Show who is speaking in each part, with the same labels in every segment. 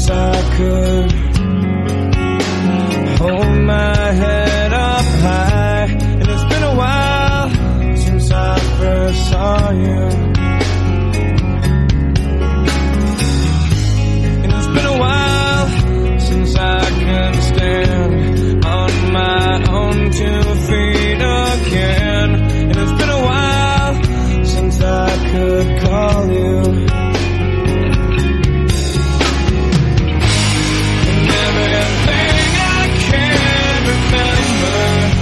Speaker 1: since I could hold my head up high. And it's been a while since I first saw you. And it's been a while since I can stand on my own 2 feet again. And it's been a while since I could call you. And everything I can remember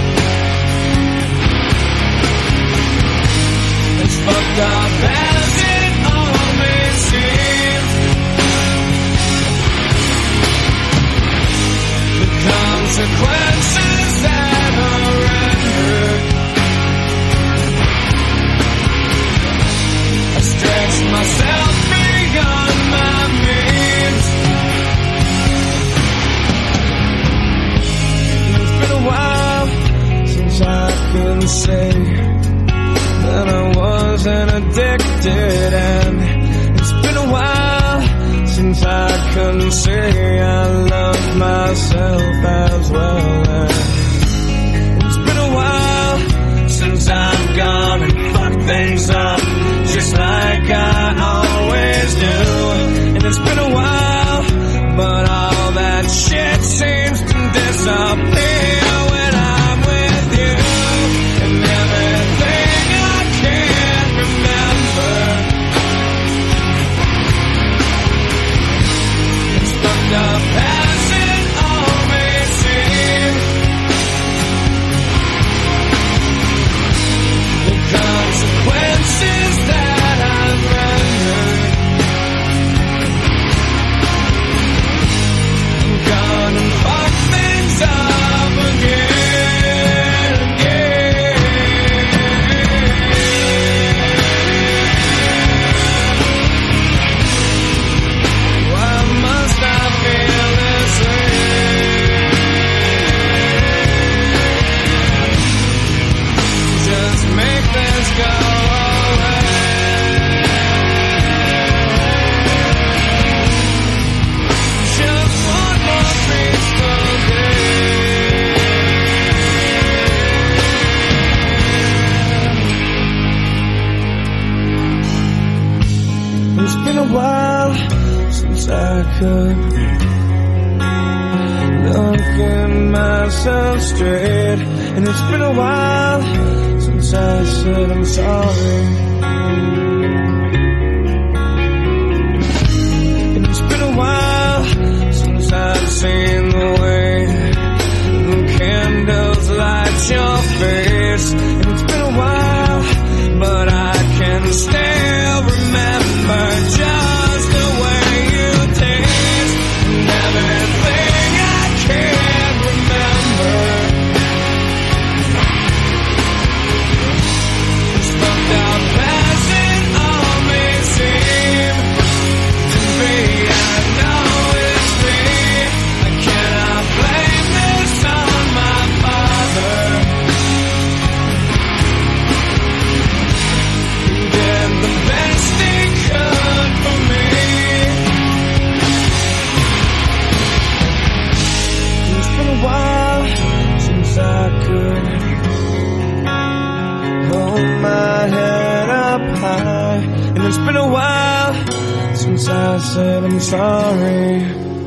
Speaker 1: is fucked up as it all may seem. The consequences that are rendered, I stretch myself beyond my means. And it's been a while since I can say that I wasn't addicted, and it's been a while since I can say I love myself as well. And it's been a while since I've gone and fucked things up just like I always do. And it's been a while, but all that shit seems to disappear when I'm with you. And everything I can't remember, it's fucked up as it all may seem. The consequences that I've rendered, I'm gone and fuck things up again, Why must I feel this way? Just make this go away. Just one more peaceful day. It's been a while since I could look at myself straight. And it's been a while since I said I'm sorry. And it's been a while since I've seen the way the candles light your face. And it's been a while, but I can still remember just the way you taste. And everything I can remember is fucked up as it all may seem to be. I know it's me. I cannot blame this on my father. He did the best he could for me. It's been a while since I could hold my head up high. And it's been a while since I said I'm sorry.